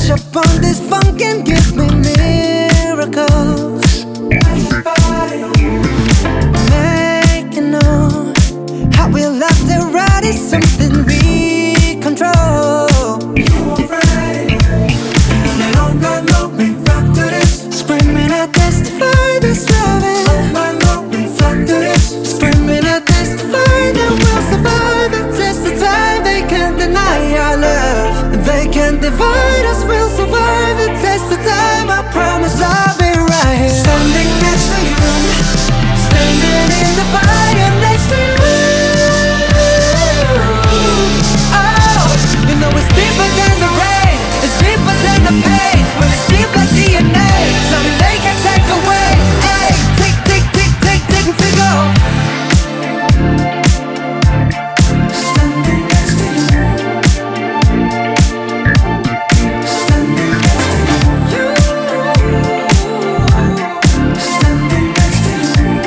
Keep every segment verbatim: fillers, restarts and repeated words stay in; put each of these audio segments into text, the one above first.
Touch upon this funk and give me miracles. Make you know how we love to ride is something we control. All night long we rock to this, screaming I testify this loving. All night long we rock to this, screaming I testify that we'll survive the test of time. They can't deny our love, they can't divide us. We'll survive the test of time. I promise I'll be right here, standing next to you, standing in the fire next to you. Oh, you know it's deeper than the rain, it's deeper than the pain. Well, it's deep like D N A, something they can take away. Hey, tick, tick, tick, tick, tick, tick off. Standing next to you, standing next to you, standing next to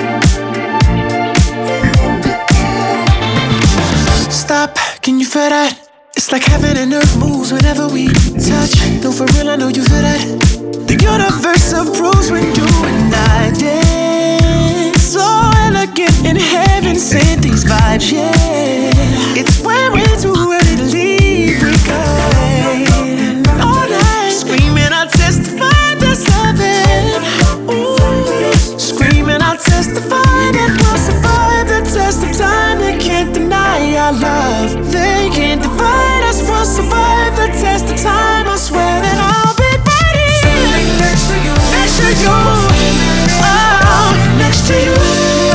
you. Stop, can you feel that? It's like heaven and earth moves whenever we touch. No, for real, I know you feel that. The universe approves when you and I dance. So elegant in heaven, sent these vibes, yeah. It's when we're too ready to leave, we go all night, screaming, I'll testify that's loving. Ooh, screaming, I'll testify that we'll survive the test of time. They can't deny our love, they can't divide us. We'll survive the test of time. I swear that I'll be right here, Standing next to you, next to you, oh, next to you.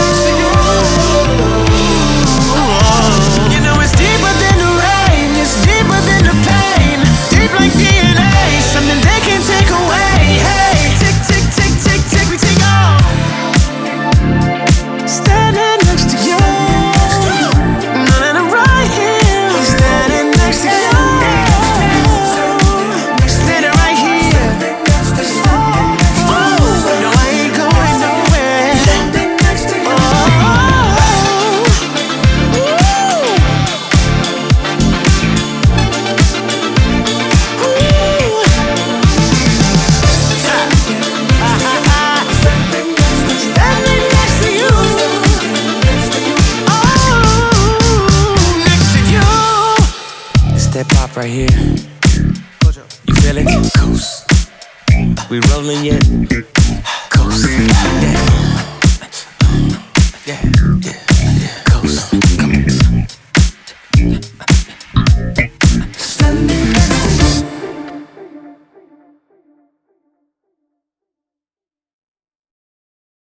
You know it's deeper than the rain, it's deeper than the pain, deep like D N A, something they can't take away. Hey, tick, tick, tick, tick, tick, we take off. Standing next to you, no, no, no, right here. Standing next to you, standing right here. Oh, no, I ain't going nowhere. standing next to you. Oh, standing next to you. Oh, next to you. It's that pop right here. You feel it? Coast. We rolling yet? Coast. Yeah. Yeah.